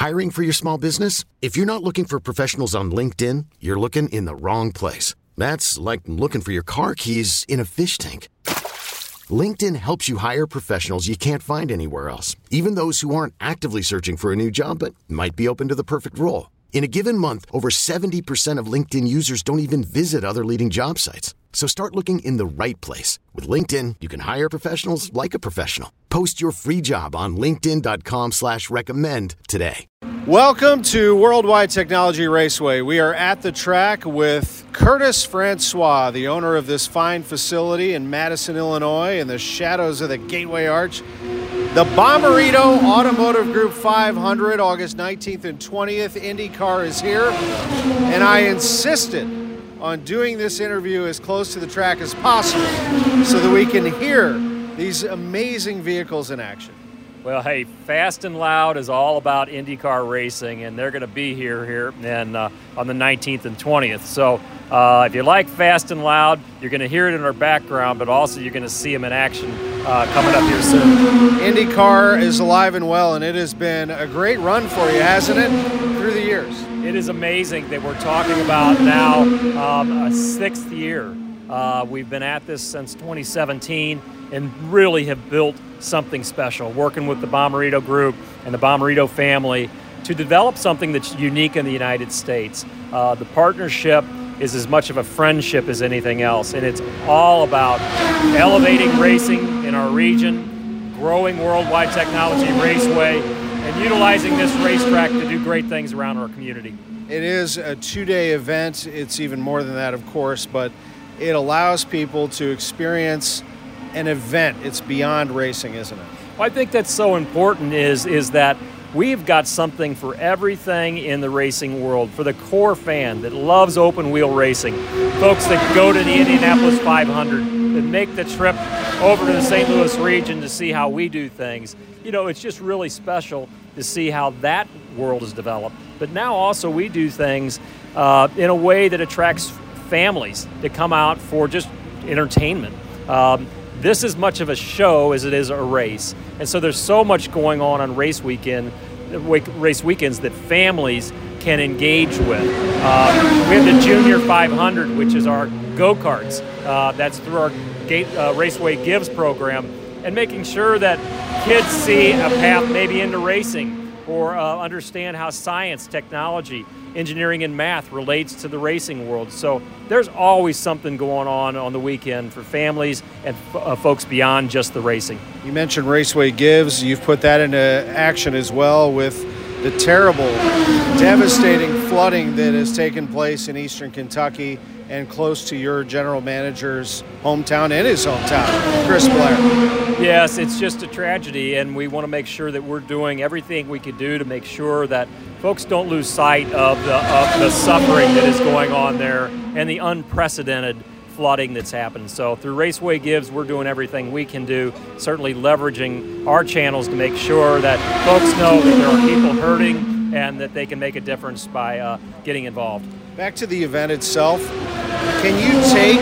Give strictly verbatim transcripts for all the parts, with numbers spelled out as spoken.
Hiring for your small business? If you're not looking for professionals on LinkedIn, you're looking in the wrong place. That's like looking for your car keys in a fish tank. LinkedIn helps you hire professionals you can't find anywhere else, even those who aren't actively searching for a new job but might be open to the perfect role. In a given month, over seventy percent of LinkedIn users don't even visit other leading job sites. So start looking in the right place. With LinkedIn, you can hire professionals like a professional. Post your free job on linkedin.com slash recommend today. Welcome to Worldwide Technology Raceway. We are at the track with Curtis Francois, the owner of this fine facility in Madison, Illinois, in the shadows of the Gateway Arch. The Bommarito Automotive Group five hundred, August nineteenth and twentieth. IndyCar is here, and I insisted on doing this interview as close to the track as possible so that we can hear these amazing vehicles in action. Well, hey, Fast and Loud is all about IndyCar racing, and they're going to be here here and uh, on the nineteenth and twentieth. So uh, if you like Fast and Loud, you're going to hear it in our background, but also you're going to see them in action uh, coming up here soon. IndyCar is alive and well, and it has been a great run for you, hasn't it, through the years? It is amazing that we're talking about now um, a sixth year. Uh, we've been at this since twenty seventeen and really have built something special, working with the Bommarito Group and the Bommarito family to develop something that's unique in the United States. Uh, the partnership is as much of a friendship as anything else, and it's all about elevating racing in our region, growing Worldwide Technology Raceway, and utilizing this racetrack to do great things around our community. It is a two-day event. It's even more than that, of course, but it allows people to experience an event. It's beyond racing, isn't it? Well, I think that's so important is, is that we've got something for everything in the racing world, for the core fan that loves open wheel racing, folks that go to the Indianapolis five hundred, that make the trip over to the Saint Louis region to see how we do things. You know, it's just really special to see how that world is developed. But now also we do things uh, in a way that attracts families to come out for just entertainment. Um, this is much of a show as it is a race. And so there's so much going on on race weekend, race weekends that families can engage with. Uh, we have the Junior five hundred, which is our go-karts. Uh, that's through our Gate, uh, Raceway Gives program, and making sure that kids see a path maybe into racing or uh, understand how science, technology, engineering, and math relates to the racing world. So there's always something going on on the weekend for families and f- uh, folks beyond just the racing. You mentioned Raceway Gives. You've put that into action as well with the terrible, devastating flooding that has taken place in eastern Kentucky and close to your general manager's hometown and his hometown, Chris Blair. Yes, it's just a tragedy, and we want to make sure that we're doing everything we could do to make sure that folks don't lose sight of the, of the suffering that is going on there and the unprecedented flooding that's happened. So through Raceway Gives, we're doing everything we can do, certainly leveraging our channels to make sure that folks know that there are people hurting and that they can make a difference by uh, getting involved. Back to the event itself, can you take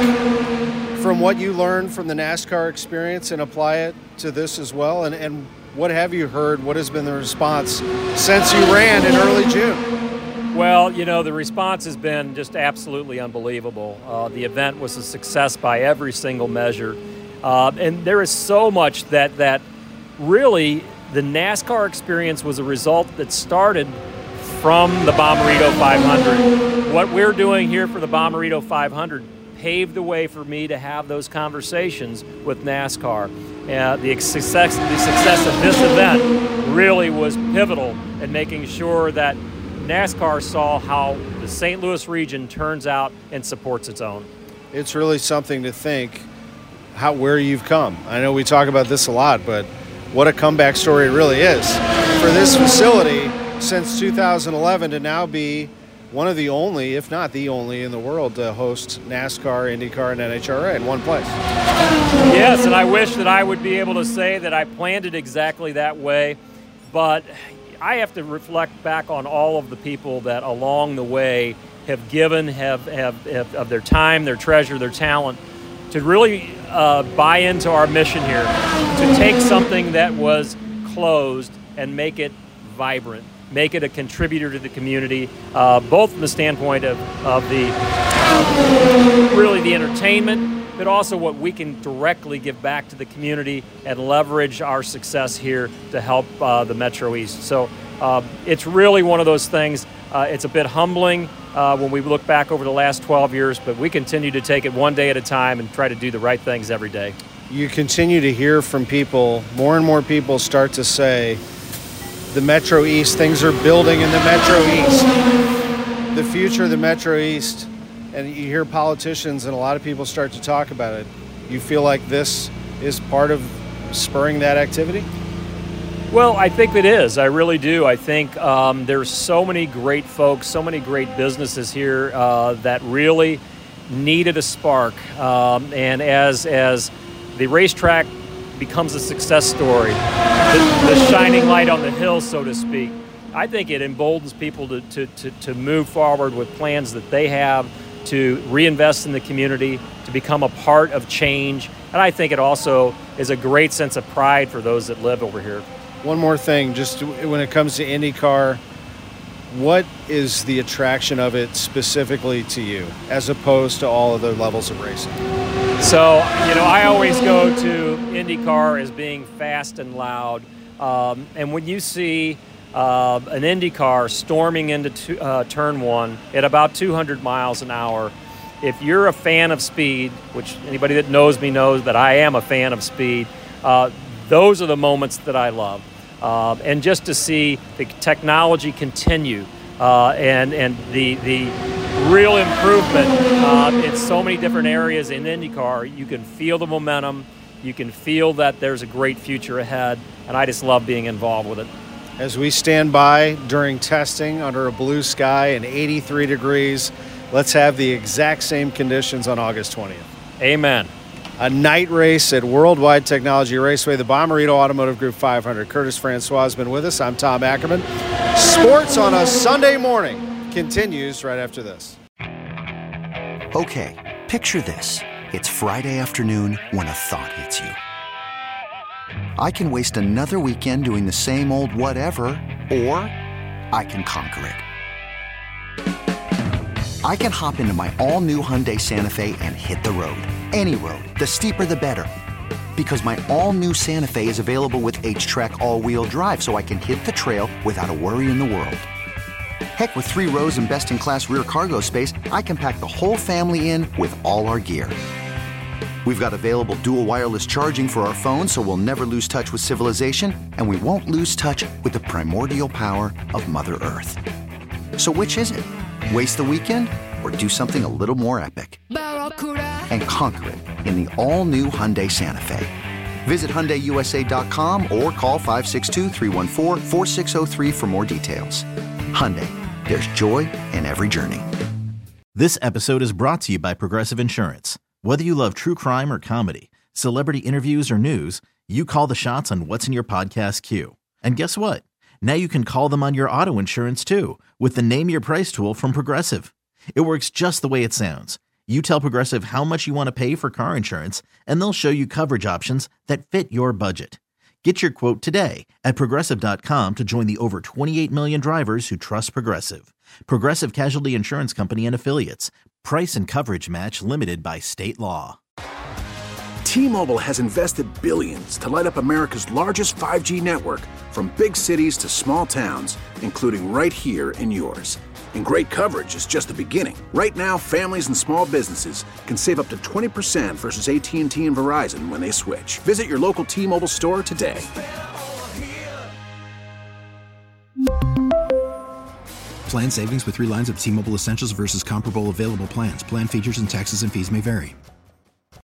from what you learned from the NASCAR experience and apply it to this as well? And, and what have you heard? What has been the response since you ran in early June? Well, you know, the response has been just absolutely unbelievable. Uh, the event was a success by every single measure. Uh, and there is so much that, that really the NASCAR experience was a result that started from the Bommarito five hundred. What we're doing here for the Bommarito five hundred paved the way for me to have those conversations with NASCAR. Uh, the, success, the success of this event really was pivotal in making sure that NASCAR saw how the Saint Louis region turns out and supports its own. It's really something to think how where you've come. I know we talk about this a lot, but what a comeback story it really is for this facility since two thousand eleven to now be one of the only, if not the only, in the world to host NASCAR, IndyCar, and N H R A in one place. Yes, and I wish that I would be able to say that I planned it exactly that way, but I have to reflect back on all of the people that along the way have given, have, have, have of their time, their treasure, their talent, to really uh, buy into our mission here, to take something that was closed and make it vibrant. make it a contributor to the community, uh, both from the standpoint of, of the uh, really the entertainment, but also what we can directly give back to the community and leverage our success here to help uh, the Metro East. So uh, it's really one of those things. Uh, it's a bit humbling uh, when we look back over the last twelve years, but we continue to take it one day at a time and try to do the right things every day. You continue to hear from people, more and more people start to say, the Metro East, things are building in the Metro East, the future of the Metro East, and you hear politicians and a lot of people start to talk about it. You feel like this is part of spurring that activity? Well, I think it is. I really do. I think um, there's so many great folks, so many great businesses here uh, that really needed a spark. Um, and as as the racetrack becomes a success story, the, the shining light on the hill, so to speak, I think it emboldens people to, to, to, to move forward with plans that they have to reinvest in the community, to become a part of change. And I think it also is a great sense of pride for those that live over here. One more thing, just when it comes to IndyCar, what is the attraction of it specifically to you, as opposed to all other levels of racing? So, you know, I always go to IndyCar as being fast and loud. Um, and when you see uh, an IndyCar storming into two, uh, turn one at about two hundred miles an hour, if you're a fan of speed, which anybody that knows me knows that I am a fan of speed, uh, those are the moments that I love. Uh, and just to see the technology continue uh, and and the the real improvement uh, in so many different areas in IndyCar, you can feel the momentum, you can feel that there's a great future ahead, and I just love being involved with it. As we stand by during testing under a blue sky and eighty-three degrees, let's have the exact same conditions on August twentieth. Amen. A night race at Worldwide Technology Raceway, the Bommarito Automotive Group five hundred. Curtis Francois has been with us. I'm Tom Ackerman. Sports on a Sunday morning continues right after this. Okay, picture this. It's Friday afternoon when a thought hits you. I can waste another weekend doing the same old whatever, or I can conquer it. I can hop into my all-new Hyundai Santa Fe and hit the road. Any road. The steeper, the better. Because my all-new Santa Fe is available with H-Track all-wheel drive, so I can hit the trail without a worry in the world. Heck, with three rows and best-in-class rear cargo space, I can pack the whole family in with all our gear. We've got available dual wireless charging for our phones, so we'll never lose touch with civilization, and we won't lose touch with the primordial power of Mother Earth. So which is it? Waste the weekend or do something a little more epic? And conquer it in the all-new Hyundai Santa Fe. Visit Hyundai U S A dot com or call five six two, three one four, four six zero three for more details. Hyundai, there's joy in every journey. This episode is brought to you by Progressive Insurance. Whether you love true crime or comedy, celebrity interviews or news, you call the shots on what's in your podcast queue. And guess what? Now you can call them on your auto insurance too with the Name Your Price tool from Progressive. It works just the way it sounds. You tell Progressive how much you want to pay for car insurance, and they'll show you coverage options that fit your budget. Get your quote today at Progressive dot com to join the over twenty-eight million drivers who trust Progressive. Progressive Casualty Insurance Company and Affiliates. Price and coverage match limited by state law. T-Mobile has invested billions to light up America's largest five G network, from big cities to small towns, including right here in yours. And great coverage is just the beginning. Right now, families and small businesses can save up to twenty percent versus A T and T and Verizon when they switch. Visit your local T-Mobile store today. Plan savings with three lines of T-Mobile Essentials versus comparable available plans. Plan features and taxes and fees may vary.